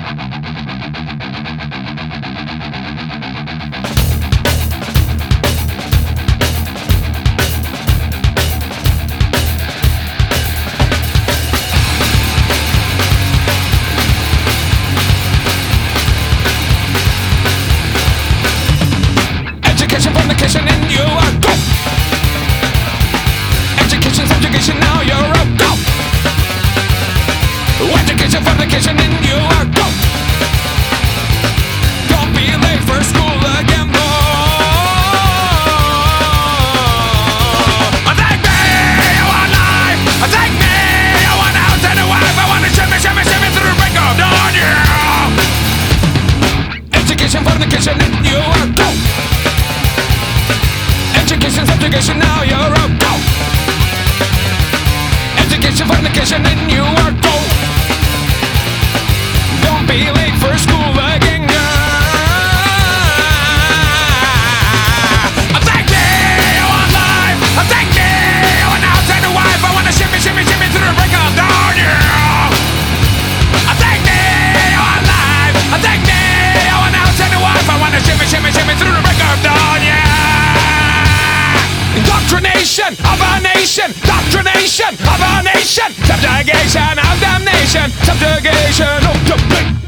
Fornication and you are go. Education, subjugation, now you're a go. Education, fornication and you are go. Don't be late for school again, boy. Take me, I want life. Take me, I want out and a wife. I want to shimmy, shimmy, shimmy through the break of dawn, yeah. Education, fornication and you are go. Education, subjugation, now you're a go. Education, fornication, and you are go. Don't be late for school again, Take me, I want life. Take me, I want out and a wife. I want to shimmy, shimmy, shimmy through the break of dawn, yeah. Take me, I want life. Take me, I want out and a wife. I want to shimmy, shimmy, shimmy through the break of dawn, yeah. Indoctrination of our nation, indoctrination of our nation, subjugation of damnation, subjugation of damnation.